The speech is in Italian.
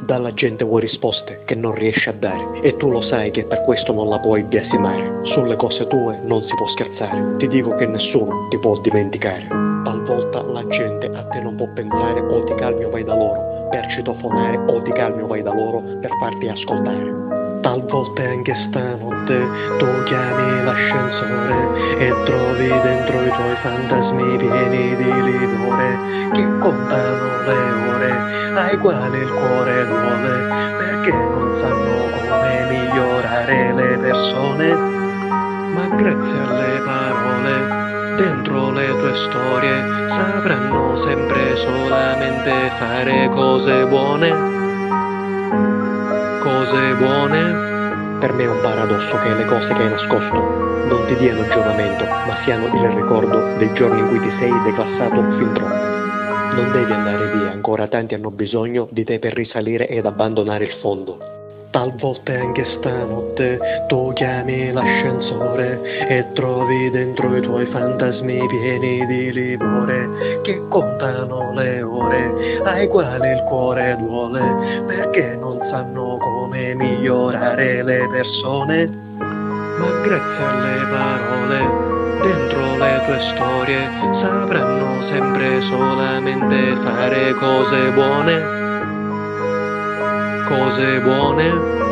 Dalla gente vuoi risposte che non riesci a dare e tu lo sai che per questo non la puoi biasimare. Sulle cose tue non si può scherzare, ti dico che nessuno ti può dimenticare. Talvolta la gente a te non può pensare, o ti calmi o vai da loro per citofonare, o ti calmi o vai da loro per farti ascoltare. Talvolta anche stanotte tu chiami l'ascensore e trovi dentro i tuoi fantasmi pieni di livore che contano le ore ai quali il cuore duole perché non sanno come migliorare le persone. Ma grazie alle parole dentro le tue storie sapranno sempre solamente fare cose buone. Cose buone. Per me è un paradosso che le cose che hai nascosto non ti diano giovamento, ma siano il ricordo dei giorni in cui ti sei declassato fin troppo. Non devi andare via, ancora tanti hanno bisogno di te per risalire ed abbandonare il fondo. Talvolta anche stanotte tu chiami l'ascensore e trovi dentro i tuoi fantasmi pieni di livore che contano le ore ai quali il cuore duole perché non sanno come migliorare le persone. Ma grazie alle parole dentro le tue storie sapranno sempre solamente fare cose buone. Cose buone.